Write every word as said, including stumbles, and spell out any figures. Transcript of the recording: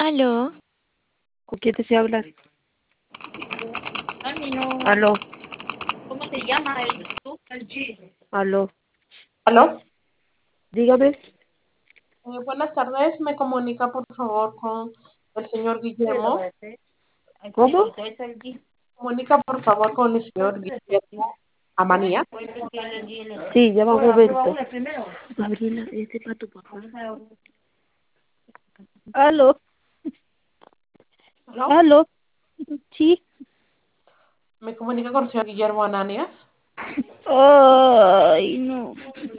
Aló. ¿Con quién desea hablar? Mami, no. Aló, ¿Cómo se llama el tú? aló. ¿Aló? Dígame. Eh, buenas tardes, me comunica por favor con el señor Guillermo. ¿Cómo? Comunica por favor con el señor Guillermo Amanía. Sí, llama un momento. Gabriela, este para tu papá. Aló, ¿Aló? aló. Sí. Me comunica con el señor Guillermo Ananias. Ay, no.